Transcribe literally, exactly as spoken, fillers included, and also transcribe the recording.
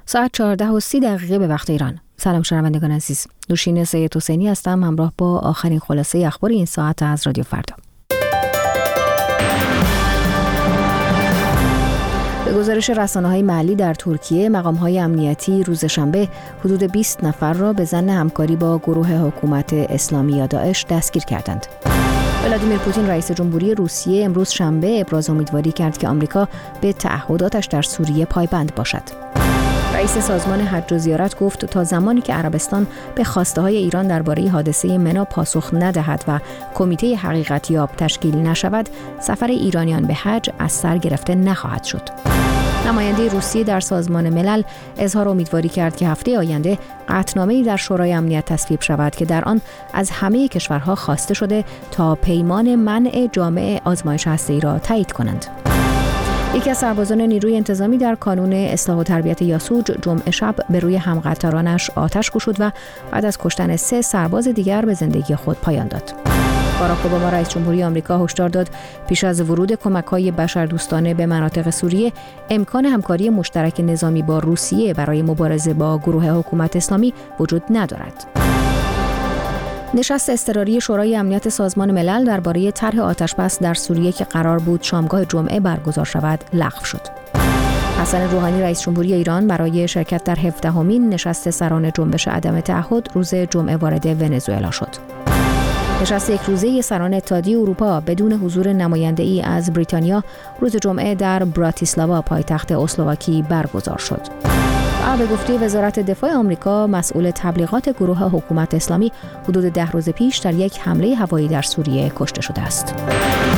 ساعت چهارده و سی دقیقه به وقت ایران. سلام شنوندگان عزیز. نوشین سید حسینی هستم همراه با آخرین خلاصه اخبار این ساعت از رادیو فردا. به گزارش رسانه‌های محلی در ترکیه، مقام‌های امنیتی روز شنبه حدود بیست نفر را به ظن همکاری با گروه حکومت اسلامی یا داعش دستگیر کردند. ولادیمیر پوتین رئیس جمهوری روسیه امروز شنبه ابراز امیدواری کرد که آمریکا به تعهداتش در سوریه پایبند باشد. رئیس سازمان حج و زیارت گفت تا زمانی که عربستان به خواسته‌های ایران درباره حادثه منا پاسخ ندهد و کمیته حقیقت یاب تشکیل نشود، سفر ایرانیان به حج از سر گرفته نخواهد شد. نماینده روسیه در سازمان ملل اظهار امیدواری کرد که هفته آینده قطعنامه‌ای در شورای امنیت تصویب شود که در آن از همه کشورها خواسته شده تا پیمان منع جامع آزمایش هسته‌ای را تایید کنند. یکی از سربازان نیروی انتظامی در کانون اصلاح و تربیت یاسوج جمعه شب به روی همقطارانش آتش گشود و بعد از کشتن سه سرباز دیگر به زندگی خود پایان داد. باراک اوباما رئیس جمهوری آمریکا هشدار داد پیش از ورود کمک‌های بشردوستانه به مناطق سوریه امکان همکاری مشترک نظامی با روسیه برای مبارزه با گروه حکومت اسلامی وجود ندارد. نشست اضطراری شورای امنیت سازمان ملل درباره طرح آتش‌بس در سوریه که قرار بود شامگاه جمعه برگزار شود لغو شد. حسن روحانی رئیس جمهوری ایران برای شرکت در هفدهمین نشست سران جنبش عدم تعهد روز جمعه وارد ونزوئلا شد. نشست یک روزه سران اتحادیه اروپا بدون حضور نماینده‌ای از بریتانیا روز جمعه در براتیسلاوا پایتخت اسلواکی برگزار شد. و به گفته وزارت دفاع آمریکا، مسئول تبلیغات گروه حکومت اسلامی حدود ده روز پیش در یک حمله هوایی در سوریه کشته شده است.